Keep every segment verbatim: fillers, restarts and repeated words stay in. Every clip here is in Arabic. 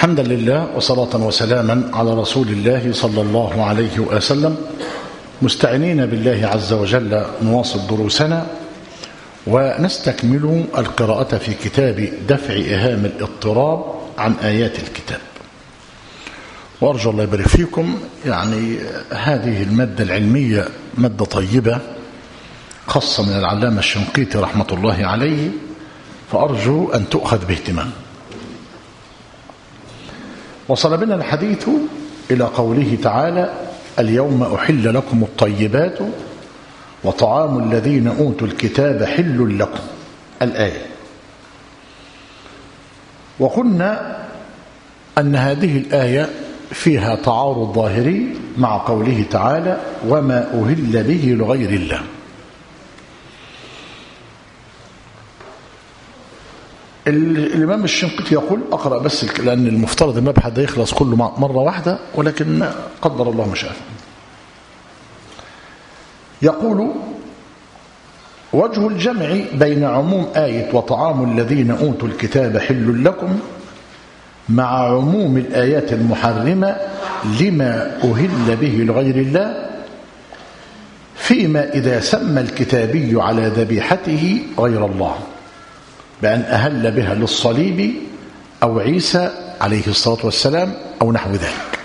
حمدا لله وصلاة وسلاما على رسول الله صلى الله عليه وسلم، مستعينين بالله عز وجل نواصل دروسنا ونستكمل القراءة في كتاب دفع إيهام الاضطراب عن آيات الكتاب. وأرجو الله يبارك فيكم. يعني هذه المادة العلمية مادة طيبة خاصة من العلامة الشنقيطي رحمة الله عليه، فأرجو أن تؤخذ باهتمام. وصل بنا الحديث إلى قوله تعالى: اليوم أحل لكم الطيبات وطعام الذين أوتوا الكتاب حل لكم، الآية. وقلنا أن هذه الآية فيها تعارض ظاهري مع قوله تعالى: وما أهل به لغير الله. الإمام الشنقيطي يقول، أقرأ بس لأن المفترض المبحث ده يخلص كله مرة واحدة، ولكن قدر الله ما شاء. يقول: وجه الجمع بين عموم آية وطعام الذين أوتوا الكتاب حل لكم مع عموم الآيات المحرمة لما أهل به لغير الله، فيما إذا سمى الكتابي على ذبيحته غير الله بأن أهل بها للصليب أو عيسى عليه الصلاة والسلام أو نحو ذلك.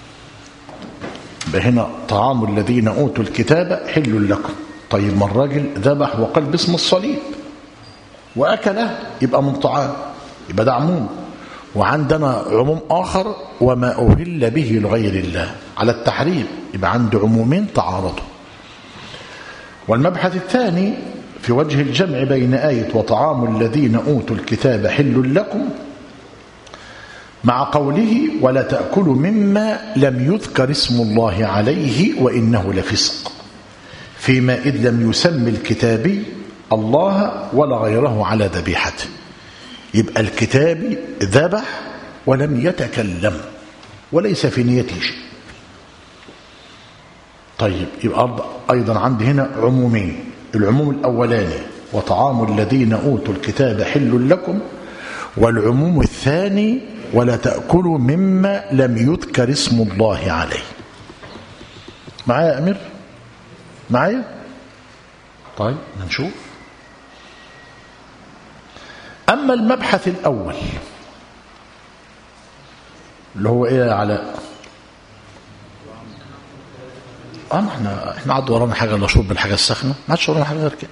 هنا طعام الذين أوتوا الكتاب حل لكم. طيب، ما الراجل ذبح وقال باسم الصليب وأكله، يبقى من طعام، يبقى ده عموم. وعندنا عموم آخر: وما أهل به لغير الله على التحريم، يبقى عند عمومين تعارضوا. والمبحث الثاني في وجه الجمع بين آية وطعام الذين أوتوا الكتاب حل لكم مع قوله: ولا تأكلوا مما لم يذكر اسم الله عليه وإنه لفسق، فيما إذ لم يسمي الكتابي الله ولا غيره على ذبيحته. يبقى الكتابي ذبح ولم يتكلم وليس في نيته شيء. طيب، يبقى أيضا عندي هنا عمومين: العموم الأولاني وطعام الذين أوتوا الكتاب حل لكم، والعموم الثاني ولا تأكلوا مما لم يذكر اسم الله عليه. معايا يا أمير؟ معايا؟ طيب نشوف. أما المبحث الأول اللي هو إيه يا علاء؟ اه احنا احنا عاد ورانا حاجه الا شرب الحاجه السخنه، ما عادش ورانا حاجه غير كده.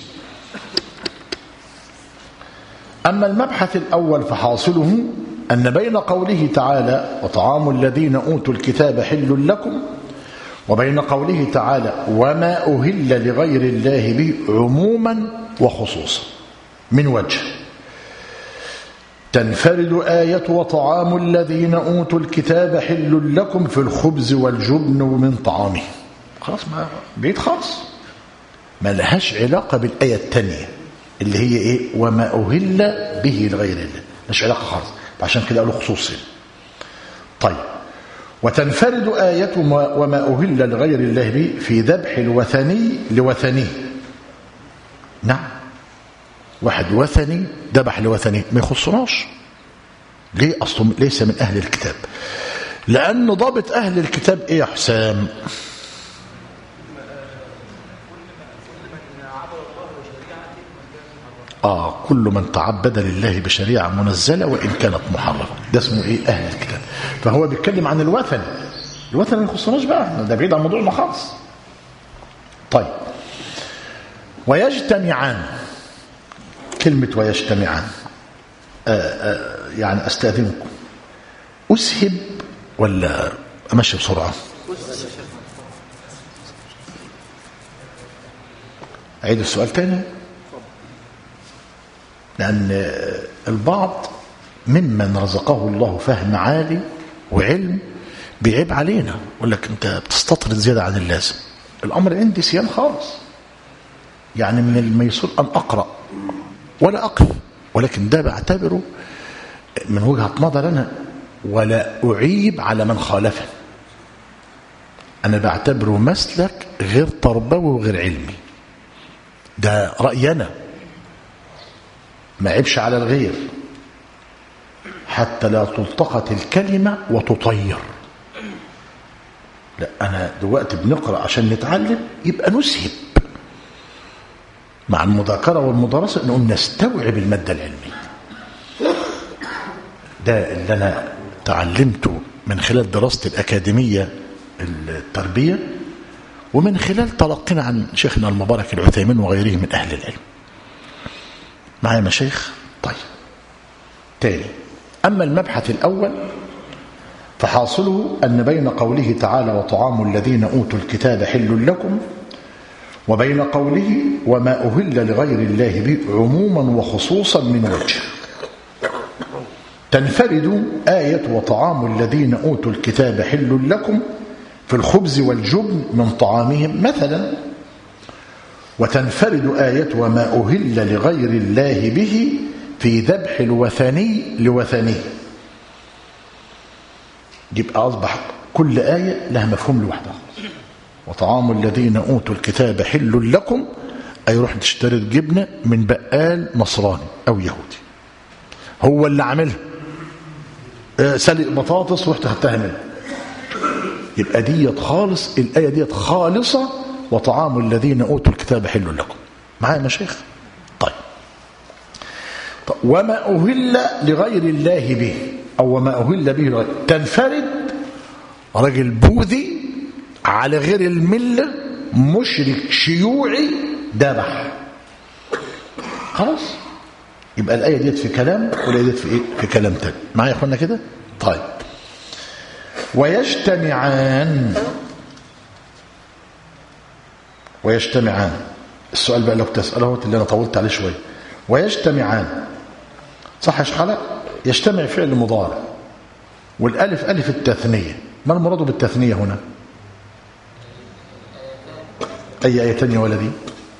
اما المبحث الاول فحاصله ان بين قوله تعالى وطعام الذين اوتوا الكتاب حل لكم وبين قوله تعالى وما اهل لغير الله به عموما وخصوصا من وجه. تنفرد آية وطعام الذين أوتوا الكتاب حل لكم في الخبز والجبن ومن طعامه. خلاص، ما بعيد خالص، ما لهاش علاقة بالآية الثانية اللي هي إيه؟ وما أهل به لغير الله، مش علاقة خالص، عشان كده قالوا خصوصي. طيب، وتنفرد آية وما أهل لغير الله به في ذبح الوثني لوثني. نعم، واحد وثني ذبح لوثني ما يخصناش. ليه؟ أصله ليس من أهل الكتاب. لأن ضابط أهل الكتاب إيه يا حسام؟ آه كل من تعبد لله بشريعة منزلة وإن كانت محرمة، ده اسمه إيه؟ أهل الكتاب. فهو بيتكلم عن الوثن. الوثن ما يخصناش بقى، ده بعيد عن موضوعنا خالص. طيب، ويجتمعان. كلمة ويجتمعان آآ آآ يعني أستأذنكم، أسهب ولا أمشي بسرعة؟ أعيد السؤال تاني، لأن البعض ممن رزقه الله فهم عالي وعلم بيعيب علينا، يقول لك أنت بتستطرد زيادة عن اللازم. الأمر عندي سيان خالص، يعني من الميسور أن أقرأ ولا أقف، ولكن ده بعتبره من وجهة نظر أنا، ولا أعيب على من خالفه. أنا بعتبره مسلك غير تربوي وغير علمي، ده رأيي أنا، ما عيبش على الغير. حتى لا تلتقط الكلمة وتطير. لا، أنا دلوقتي بنقرأ عشان نتعلم، يبقى نسهب مع المذاكرة والمدرسة نقوم نستوعب المادة العلمية. ده اللي أنا تعلمته من خلال دراستي الأكاديمية التربية، ومن خلال تلقينا عن شيخنا المبارك العثيمين وغيره من أهل العلم. معايا مشايخ؟ طيب تاني، أما المبحث الأول فحاصله أن بين قوله تعالى وطعام الذين أوتوا الكتاب حل لكم، وبين قوله وما أهل لغير الله به عموما وخصوصا من وجه. تنفرد آية وطعام الذين أوتوا الكتاب حل لكم في الخبز والجبن من طعامهم مثلا، وتنفرد آية وما أهل لغير الله به في ذبح الوثني لوثنيه. يبقى أصبح كل آية لها مفهوم لوحدها. وطعام الذين أوتوا الكتاب حل لكم، أي روح تشتري الجبنة من بقال نصراني أو يهودي، هو اللي عاملها، سلق بطاطس ورحت خدتها منه، يبقى ديت خالص، الآية ديت خالصة. وطعام الذين أوتوا الكتاب حل لكم. معايا مشايخ؟ طيب. طيب وما أهل لغير الله به، أو وما أهل به لغير، تنفرد رجل بوذي على غير الملة مشرك شيوعي ذبح، خلاص يبقى الآية ديت في كلام والآية ديت في إيه؟ في كلام تاني. معايا يا أخوانا كده؟ طيب. ويجتمعان ويجتمعان السؤال بقى لو تسأله اللي أنا طولت عليه شوية. ويجتمعان صح شحالة؟ يجتمع فعل مضارع، والألف ألف التثنية. ما المراد بالتثنية هنا؟ أي آية تانية ولدي؟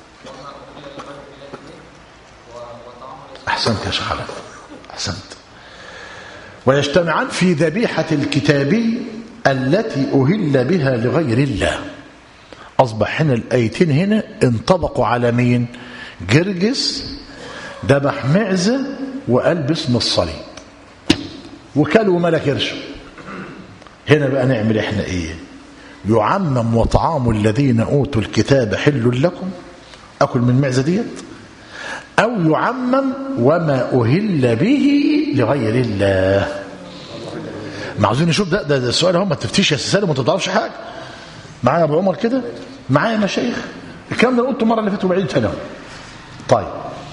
أحسنت يا شحالة، أحسنت. ويجتمعان في ذبيحة الكتابي التي أهل بها لغير الله. أصبح هنا الآيتين هنا انطبقوا على مين؟ جرجس ذبح معزة وقال باسم الصليب وكلوا ملك قرش. هنا بقى نعمل احنا ايه؟ يعمم وطعام الذين أوتوا الكتاب حل لكم، أكل من معزة ديت، أو يعمم وما أهل به لغير الله. ما عاوزين نشوف ده ده, ده السؤال هم ما تفتيش يا سالم وانت ما تعرفش حاجه. معايا يا ابو عمر كده؟ معايا مشايخ؟ الكلام ده قلته المره اللي فاتت وبعيد سنه. طيب.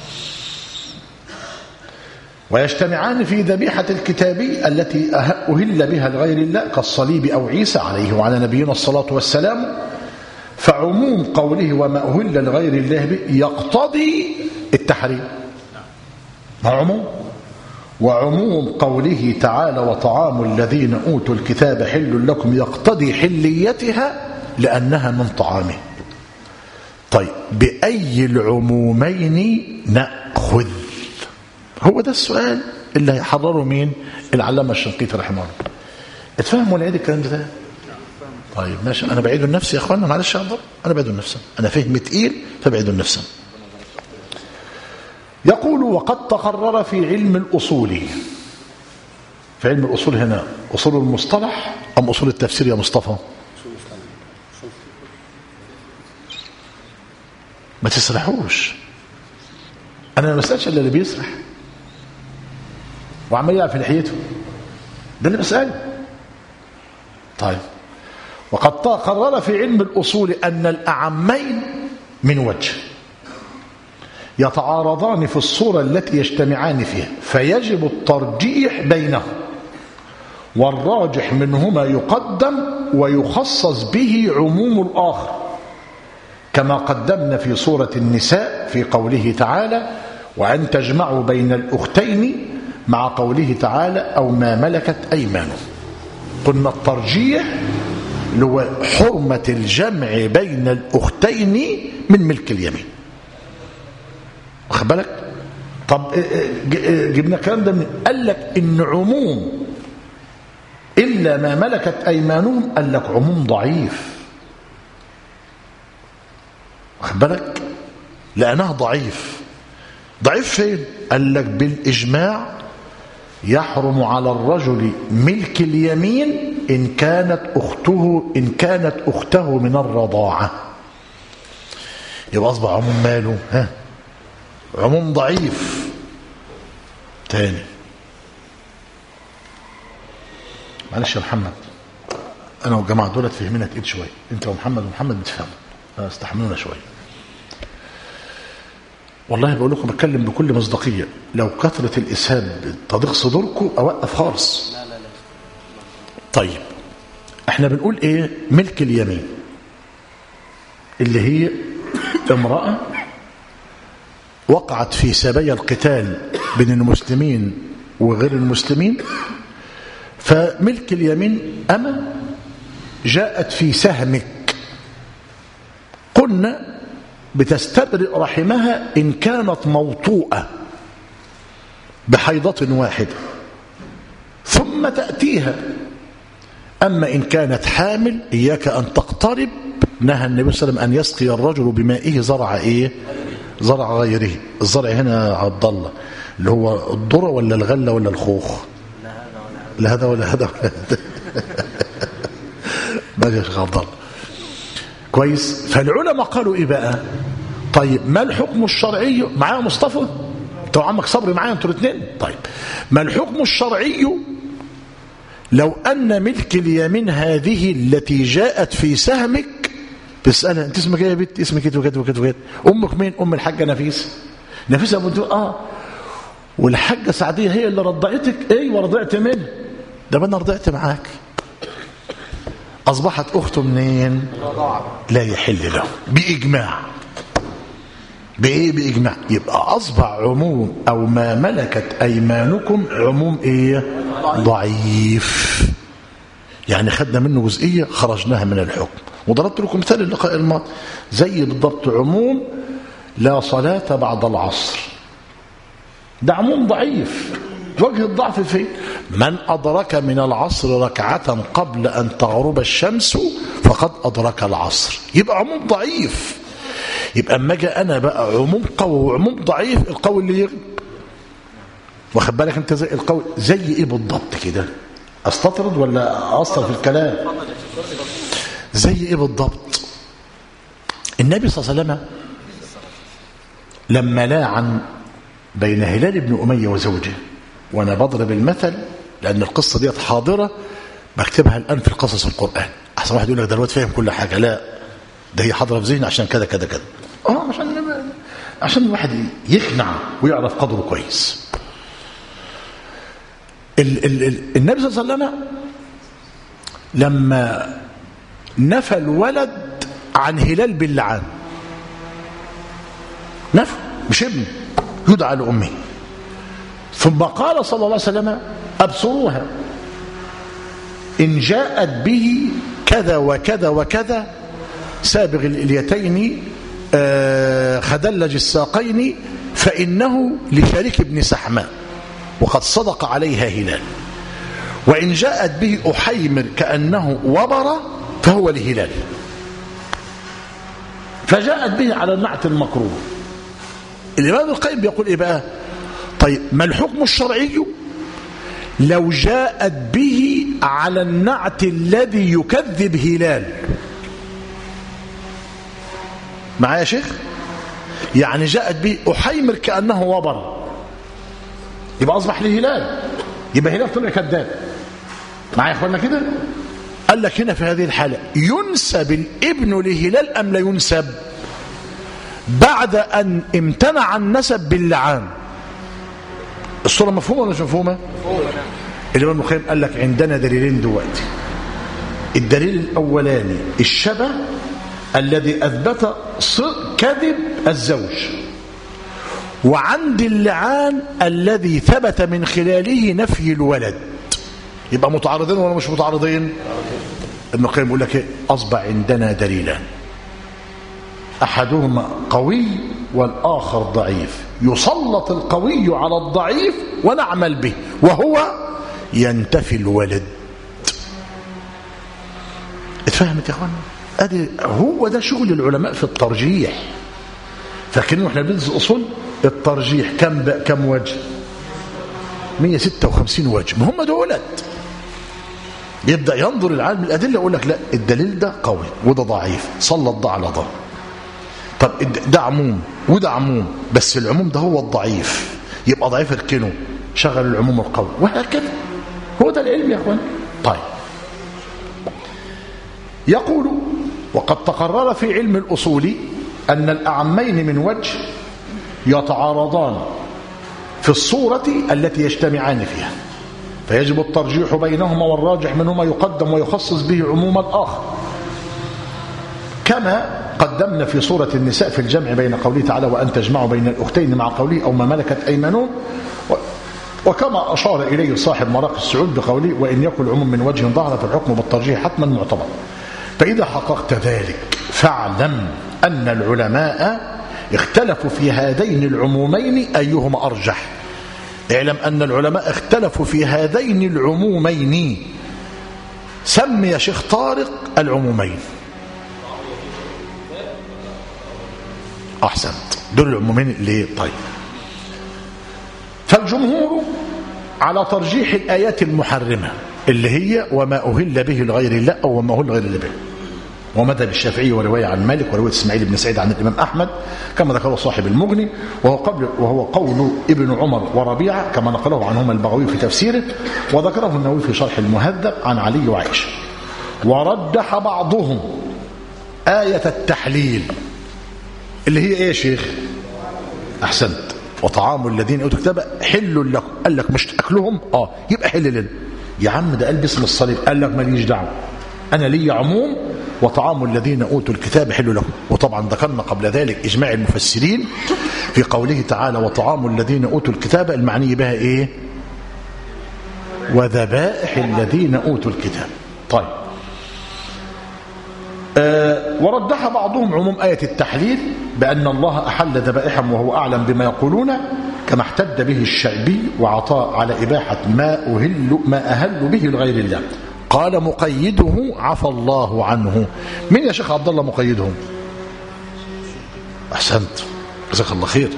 ويجتمعان في ذبيحة الكتابي التي أهل بها لغير الله كالصليب أو عيسى عليه وعلى نبينا الصلاة والسلام. فعموم قوله وما أهل لغير الله به يقتضي التحريم، ما عموم. وعموم قوله تعالى وطعام الذين أوتوا الكتاب حل لكم يقتضي حليتها لأنها من طعامه. طيب بأي العمومين نأخذ؟ هو ده السؤال اللي هيحرره مين؟ العلامة الشنقيطي رحمه الله. اتفهم ولا عيد الكلام ده؟ طيب ماشي، أنا بعيده لنفسي يا أخوانا، معلش يا عبد، أنا بعيده لنفسي، أنا فهم تقيل فبعيده لنفسي. يقول وقد تقرر في علم الأصول. في علم الأصول هنا أصول المصطلح أم أصول التفسير يا مصطفى؟ ما تسرحوش، أنا ما بسألش إلا اللي بيسرح وعمال يلعب في لحيته، ده اللي بسأله. طيب. وقد تقرر في علم الأصول أن الأعمين من وجه يتعارضان في الصورة التي يجتمعان فيها، فيجب الترجيح بينهم، والراجح منهما يقدم ويخصص به عموم الآخر، كما قدمنا في سورة النساء في قوله تعالى وأن تجمعوا بين الأختين، مع قوله تعالى أو ما ملكت أيمانهم. قلنا الترجيح هو حرمة الجمع بين الأختين من ملك اليمين. واخد بالك؟ طب جبنا الكلام ده من قال لك ان عموم الا ما ملكت ايمانهم، قال لك عموم ضعيف. واخد بالك؟ لانها ضعيف. ضعيف فين؟ قال لك بالاجماع يحرم على الرجل ملك اليمين إن كانت أخته إن كانت أخته من الرضاعة. يبقى أصبح عموم ماله؟ ها، عموم ضعيف. تاني، معلش يا محمد، أنا والجماعة دولت فهمنا تقيل شوية، أنت ومحمد ومحمد بتفهموا، استحملونا شوية. والله بقول لكم بتكلم بكل مصداقية، لو كثرة الإسهاب تضيق صدوركم أوقف خالص. لا لا لا. طيب احنا بنقول ايه؟ ملك اليمين اللي هي امرأة وقعت في سبايا القتال بين المسلمين وغير المسلمين، فملك اليمين أما جاءت في سهمك، قلنا بتستبرئ رحمها إن كانت موطوءة بحيضة واحدة ثم تأتيها. أما إن كانت حامل إياك أن تقترب. نهى النبي صلى الله عليه وسلم أن يسقي الرجل بمائه زرع إيه؟ زرع غيره. الزرع هنا عبد الله اللي هو الذرة ولا الغلة ولا الخوخ؟ لا هذا ولا هذا ولا هذا. ما يا شيخ عبد الله كويس. فالعلماء قالوا إيه بقى؟ طيب ما الحكم الشرعي؟ معايا مصطفى؟ انت وعمك صبري معايا انتوا الاثنين. طيب ما الحكم الشرعي لو أن ملك اليمين هذه التي جاءت في سهمك بسألها انت اسمك ايه يا بنت؟ اسمك كده وكده وكده وكده. امك مين؟ ام الحاجه نفيس. نفيس ابو انت اه والحاجه سعديه هي اللي رضعتك؟ ايوه رضعت منها. ده انا رضعت معاك. اصبحت اخته منين؟ لا يحل له باجماع. بايه؟ باجماع. يبقى اصبح عموم او ما ملكت ايمانكم عموم ايه؟ ضعيف. يعني خدنا منه جزئيه خرجناها من الحكم. وضربت لكم مثال اللقاء الماضي زي بالضبط عموم لا صلاة بعد العصر، ده عموم ضعيف. وجه الضعف فين؟ من أدرك من العصر ركعة قبل أن تغرب الشمس فقد أدرك العصر. يبقى عموم ضعيف. يبقى اما اجي انا بقى عموم قوي وعموم ضعيف، القوي اللي يغلب. واخد بالك انت زي القوي زي ايه بالضبط كده؟ استطرد ولا اصل في الكلام؟ زي ايه بالضبط؟ النبي صلى الله عليه وسلم لما لاعن بين هلال بن أمية وزوجه، وانا بضرب المثل لان القصه ديت حاضره بكتبها الان في القصص القرآن. احسن واحد يقول لك ده الواد فاهم كل حاجه، لا ده هي حاضره في ذهني عشان كذا كذا كذا. اه عشان عشان الواحد يقنع ويعرف قدره كويس. ال ال ال النبي صلى الله عليه وسلم لما نفى الولد عن هلال باللعان، نفى مش ابنه، يدعى لأمه، ثم قال صلى الله عليه وسلم أبصروها إن جاءت به كذا وكذا وكذا سابغ الإليتين خدلج الساقين فإنه لشريك ابن سحماء وقد صدق عليها هلال، وإن جاءت به أحيمر كأنه وبر فهو لهلال. فجاءت به على النعت المكروه. الإمام ابن القيم بيقول إيه بقى؟ طيب ما الحكم الشرعي لو جاءت به على النعت الذي يكذب هلال؟ معايا يا شيخ؟ يعني جاءت به أحيمر كأنه وبر، يبقى أصبح لهلال، يبقى هلال طلع كذاب. معايا يا اخوانا كده؟ قال لك هنا في هذه الحالة ينسب الابن لهلال أم لا ينسب؟ بعد أن امتنع النسب باللعان. الصورة مفهومة ولا مش مفهومة؟ الإمام ابن القيم قال لك عندنا دليلين دلوقتي. الدليل الأولاني الشبه الذي أثبت كذب الزوج، وعند اللعان الذي ثبت من خلاله نفي الولد. يبقى متعارضين ولا مش متعارضين؟ ابن القيم يقول لك أصبح عندنا دليلان، أحدهما قوي والآخر ضعيف، يسلط القوي على الضعيف ونعمل به، وهو ينتفي الولد. اتفهمت يا اخوانا؟ ادي هو ده شغل العلماء في الترجيح. فاكرين احنا بندرس اصول الترجيح كم كم وجه؟ مئة وستة وخمسين وجه، ما هم دولت. يبدأ ينظر العالم الأدلة يقول لك لا الدليل ده قوي وده ضعيف، سلط ده على ده. طب ده عموم وده عموم، بس العموم ده هو الضعيف، يبقى ضعيف اركنه، شغل العموم القوي، وهكذا. هو ده العلم يا اخوان. طيب يقول وقد تقرر في علم الأصول أن الأعمين من وجه يتعارضان في الصورة التي يجتمعان فيها، فيجب الترجيح بينهما، والراجح منهما يقدم ويخصص به عموم الآخر، كما قدمنا في سورة النساء في الجمع بين قوله تعالى وأن تجمعوا بين الأختين مع قوله أو ما ملكت أيمانهم، وكما أشار إليه صاحب مراقي السعود بقوله وإن يكن العموم من وجه ظهر فالحكم بالترجيح حتما معتبر. فإذا حققت ذلك فاعلم أن العلماء اختلفوا في هذين العمومين أيهما أرجح. اعلم أن العلماء اختلفوا في هذين العمومين. سمي يا شيخ طارق العمومين. أحسنت، دول العمومين اللي طيب. فالجمهور على ترجيح الآيات المحرمة اللي هي وما أهل به لغير الله أو وما أهل غير الله به، ومذهب الشافعي ورواية عن مالك ورواية إسماعيل بن سعيد عن الإمام أحمد كما ذكره صاحب المغني، وهو قبل وهو قول ابن عمر وربيعة كما نقله عنهما البغوي في تفسيره، وذكره النووي في شرح المهذب عن علي وعائشة. وردح بعضهم آية التحليل اللي هي ايه يا شيخ؟ احسنت. وطعام الذين اوتوا الكتاب حل لكم، قال لك مش اكلهم اه يبقى حل لنا يا عم، ده قال باسم الصليب، قال لك ماليش دعوه، انا لي عموم وطعام الذين اوتوا الكتاب حل لكم. وطبعا ذكرنا قبل ذلك اجماع المفسرين في قوله تعالى وطعام الذين اوتوا الكتاب، المعني بها ايه؟ وذبائح الذين اوتوا الكتاب. طيب أه وردح بعضهم عموم آية التحليل بأن الله أحل ذبائحهم وهو أعلم بما يقولون، كما احتج به الشعبي وعطاء على إباحة ما أهل ما أهل به لغير الله. قال مقيده عفى الله عنه. من يا شيخ عبد الله مقيدهم؟ أحسنت، جزاك الله خير.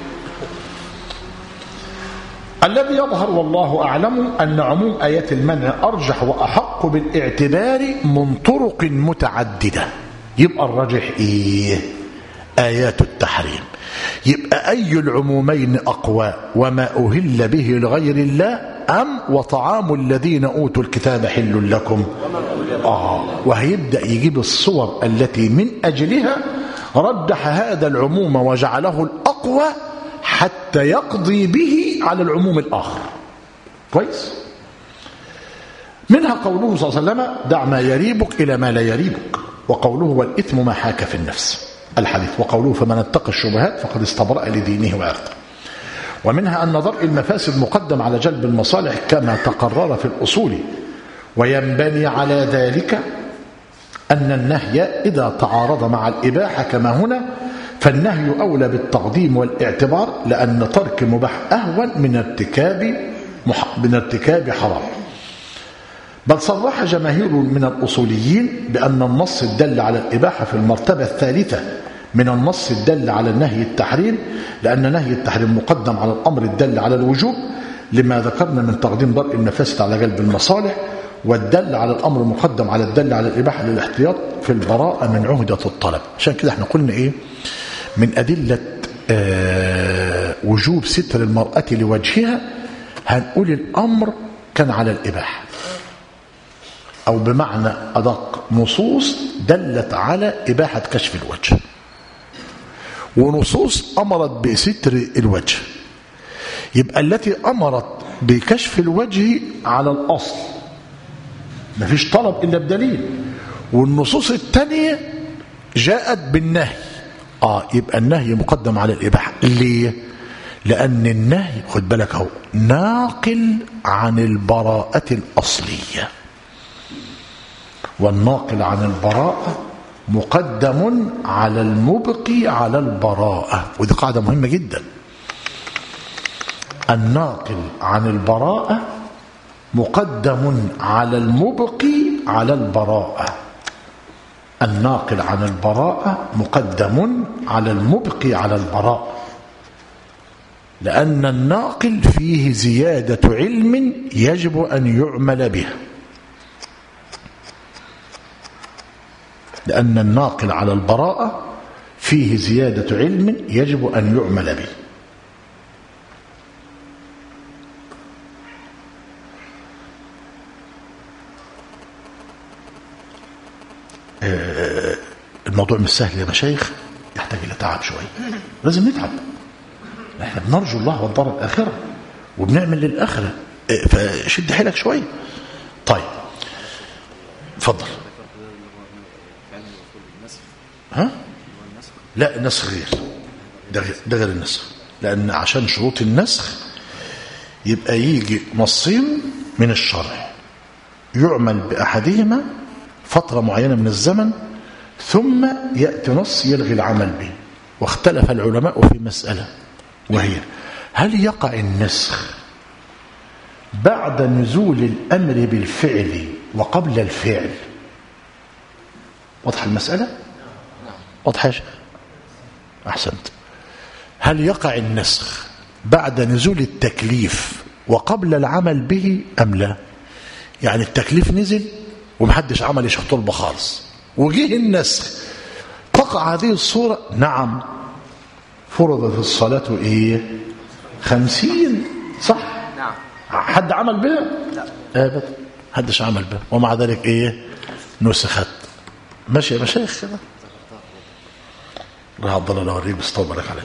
الذي يظهر والله أعلم أن عموم آيات المنع أرجح وأحق بالاعتبار من طرق متعددة. يبقى الراجح إيه؟ آيات التحريم. يبقى أي العمومين أقوى، وما أهل به لغير الله أم وطعام الذين أوتوا الكتاب حل لكم؟ آه وهيبدأ يجيب الصور التي من أجلها رجح هذا العموم وجعله الأقوى حتى يقضي به على العموم الآخر. كويس؟ منها قوله صلى الله عليه وسلم دع ما يريبك إلى ما لا يريبك، وقوله والإثم ما حاك في النفس الحديث، وقوله فمن اتقى الشبهات فقد استبرأ لدينه وعرضه. ومنها أن درء المفاسد مقدم على جلب المصالح كما تقرر في الأصول، وينبني على ذلك أن النهي إذا تعارض مع الإباحة كما هنا فالنهي أولى بالتقديم والاعتبار، لأن ترك مباح أهون من ارتكاب من ارتكاب حرام. بل صرح جماهير من الأصوليين بأن النص الدل على الإباحة في المرتبة الثالثة من النص الدل على النهي التحريم، لأن نهي التحريم مقدم على الأمر الدل على الوجوب لما ذكرنا من تقديم درء المفاسد على جلب المصالح، والدل على الأمر مقدم على الدل على الإباحة للاحتياط في البراءة من عهدة الطلب. عشان كده احنا قلنا إيه من أدلة آه وجوب ستر المرأة لوجهها، هنقول الأمر كان على الإباحة، أو بمعنى أدق نصوص دلت على إباحة كشف الوجه، ونصوص أمرت بستر الوجه. يبقى التي أمرت بكشف الوجه على الأصل مفيش طلب إلا بدليل، والنصوص الثانية جاءت بالنهي. آه يبقى النهي مقدم على الإباحة. ليه؟ لأن النهي خد بالك هو ناقل عن البراءة الأصلية، والناقل عن البراءة مقدم على المبقي على البراءة، ودي قاعدة مهمة جدا. الناقل عن البراءة مقدم على المبقي على البراءة. الناقل عن البراءة مقدم على المبقي على البراءة. لأن الناقل فيه زيادة علم يجب أن يعمل به، لأن الناقل على البراءة فيه زيادة علم يجب أن يعمل به. الموضوع مش سهل يا مشايخ، يحتاج إلى تعب شوية، لازم نتعب. احنا بنرجو الله والدار الآخرة وبنعمل للآخرة، فشد حيلك شوية. طيب اتفضل. ها؟ لا النسخ غير ده، غير ده غير النسخ، لأن عشان شروط النسخ يبقى يجي نصين من الشرع يعمل بأحدهما فترة معينة من الزمن ثم يأتي نص يلغي العمل به. واختلف العلماء في مسألة، وهي هل يقع النسخ بعد نزول الأمر بالفعل وقبل الفعل؟ واضح المسألة؟ واضح يا شيخ؟ أحسنت. هل يقع النسخ بعد نزول التكليف وقبل العمل به أم لا؟ يعني التكليف نزل ومحدش عمل يشوف طلبة خالص وجيه النسخ، تقع هذه الصورة؟ نعم. فرضت الصلاة ايه؟ خمسين، صح؟ نعم. حد عمل بها؟ لا ابدا، حدش عمل بها، ومع ذلك ايه؟ نسخت. ماشي يا مشايخ كده؟ الله عبد الله اوريك بس طول عليه.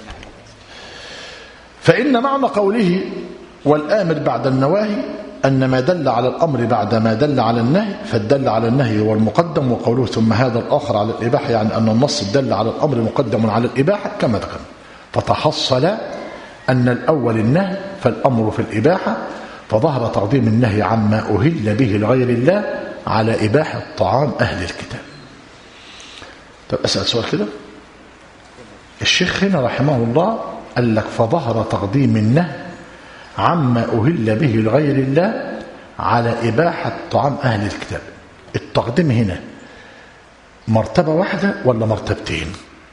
فإن معنى قوله والآمر بعد النواهي أن ما دل على الأمر بعد ما دل على النهي، فالدل على النهي هو المقدم، وقوله ثم هذا الآخر على الإباحة يعني أن النص الدل على الأمر مقدم على الإباحة كما ذكر. فتحصل أن الأول النهي فالأمر في الإباحة، فظهر تقديم النهي عما أهل به لغير الله على إباحة طعام أهل الكتاب. طب أسأل سؤال كده، الشيخ هنا رحمه الله قال لك فظهر تقديم النهي عما أهل به لغير الله على إباحة طعام أهل الكتاب. التقديم هنا مرتبة واحدة ولا مرتبتين؟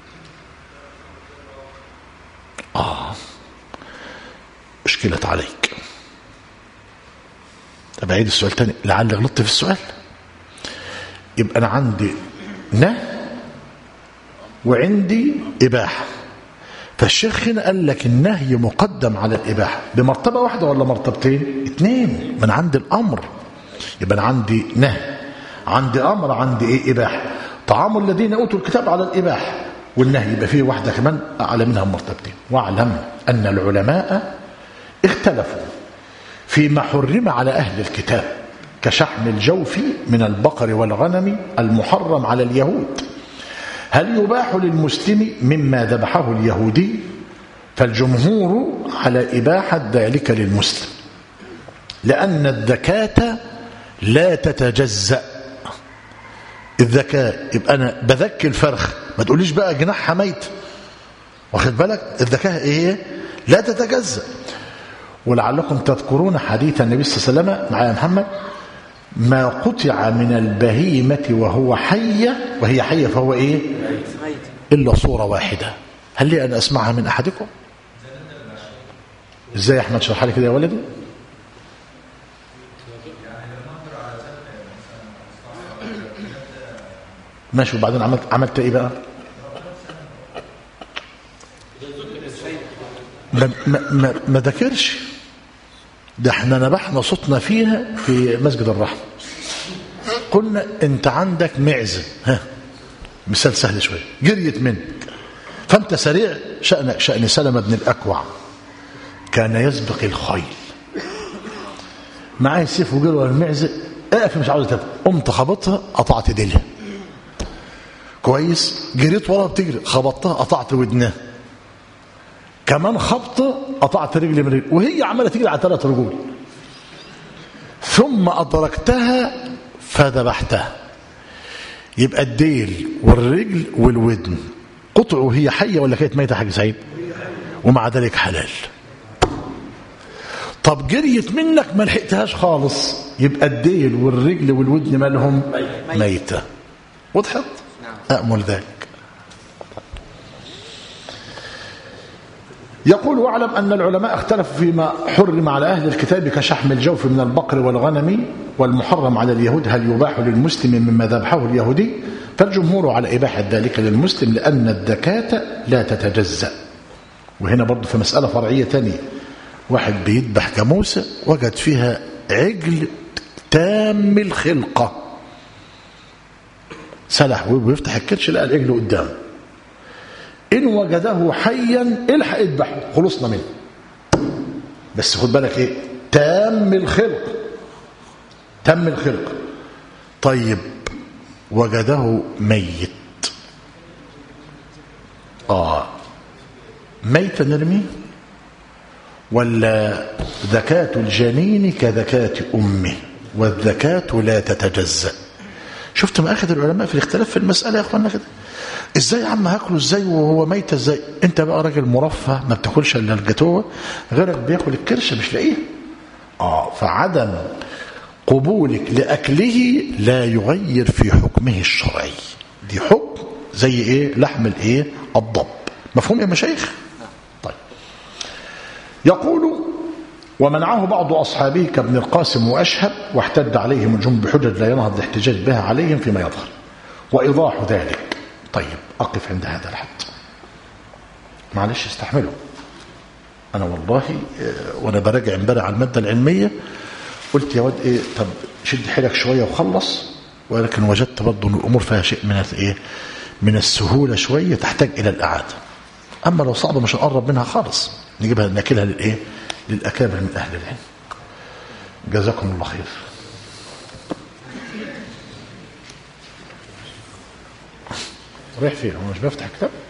آه اشكلت عليك. طب أعيد السؤال تاني لعل غلطت في السؤال. يبقى أنا عندي نهي وعندي إباحة، فالشيخ هنا قال لك النهي مقدم على الإباحة بمرتبة واحدة ولا مرتبتين؟ اثنين. من عند الأمر يبقى أنا عندي نهي، عندي أمر، عندي إيه؟ إباحة. طعام الذين أوتوا الكتاب على الإباحة، والنهي يبقى فيه واحدة كمان أعلى منها مرتبتين. واعلم أن العلماء اختلفوا فيما حرم على أهل الكتاب كشحم الجوف من البقر والغنم المحرم على اليهود، هل يباح للمسلم مما ذبحه اليهودي؟ فالجمهور على إباحة ذلك للمسلم، لأن الذكاة لا تتجزأ. الذكاء يبقى أنا بذكي الفرخ، ما تقوليش بقى جناحها ميت، واخد بالك؟ الذكاء إيه؟ لا تتجزأ. ولعلكم تذكرون حديث النبي صلى الله عليه وسلم معايا محمد: ما قطع من البهيمة وهو حية وهي حية فهو إيه؟ إلا صورة واحدة. هل لي أن أسمعها من أحدكم؟ إزاي يا أحمد؟ شرح لي كده يا ولدي. ماشي، وبعدين عملت عملت إيه بقى؟ ما ما ما ذكرش ده، احنا نبحنا صوتنا فيها في مسجد الرحمة. قلنا انت عندك معزة، ها مثال سهل شوية، جريت منك فانت سريع، شأنك شأن سلمة بن الأكوع كان يسبق الخيل، معاه السيف وجري ورا المعزة، اقف مش عاوز تبقى، قمت خبطها قطعت ديلها كويس، جريت ورا بتجري خبطتها قطعت ودنها، كمان خبطه قطعت رجل من رجل، وهي عماله تجري على ثلاث رجول، ثم أدركتها فذبحتها. يبقى الديل والرجل والودن قطعوا، هي حية ولا كانت ميتة حاج سعيد؟ ومع ذلك حلال. طب جريت منك ما لحقتهاش خالص، يبقى الديل والرجل والودن مالهم؟ ميتة. وضحت؟ أأمل ذلك. يقول واعلم أن العلماء اختلفوا فيما حرم على أهل الكتاب كشحم الجوف من البقر والغنم والمحرم على اليهود هل يباح للمسلم مما ذبحه اليهودي؟ فالجمهور على إباحة ذلك للمسلم لأن الذكاة لا تتجزأ. وهنا برضو في مسألة فرعية تانية، واحد بيذبح جاموسة وجد فيها عجل تام الخلقة، سلح ويفتح الكرش لقى العجل قدامه، إن وجده حيا الحق اذبحه خلصنا منه، بس خد بالك ايه، تام الخلق، تم الخلق. طيب وجده ميت، اه ميت نرميه ولا ذكاة الجنين كذكاة أمه والذكاة لا تتجزأ؟ شفت ما أخذ العلماء في الاختلاف في المسألة يا أخوانا كده؟ إزاي يا عم هاكله إزاي وهو ميت إزاي؟ أنت بقى راجل مرفه ما بتاكلش إلا الجاتوه، غيرك بياكل الكرش مش لاقيه. آه فعدم قبولك لأكله لا يغير في حكمه الشرعي، دي حكم زي إيه؟ لحم الإيه؟ الضب. مفهوم يا مشايخ؟ طيب يقول ومنعه بعض أصحابه كابن القاسم وأشهب واحتد عليهم الجمهور بحجج لا ينهض الاحتجاج بها عليهم فيما يظهر وإيضاح ذلك. طيب أقف عند هذا الحد، معلش استحملوا. أنا والله وأنا براجع امبارح على المادة العلمية قلت يا واد إيه، طب شد حيلك شوية وخلص، ولكن وجدت برضه أن الأمور فيها شيء من إيه، من السهولة شوية تحتاج إلى الإعادة. أما لو صعبة مش هنقرب منها خالص، نجيبها ناكلها للإيه، للأكابر من أهل العلم. جزاكم الله خير. رايح فين؟ هو مش بفتح كتاب؟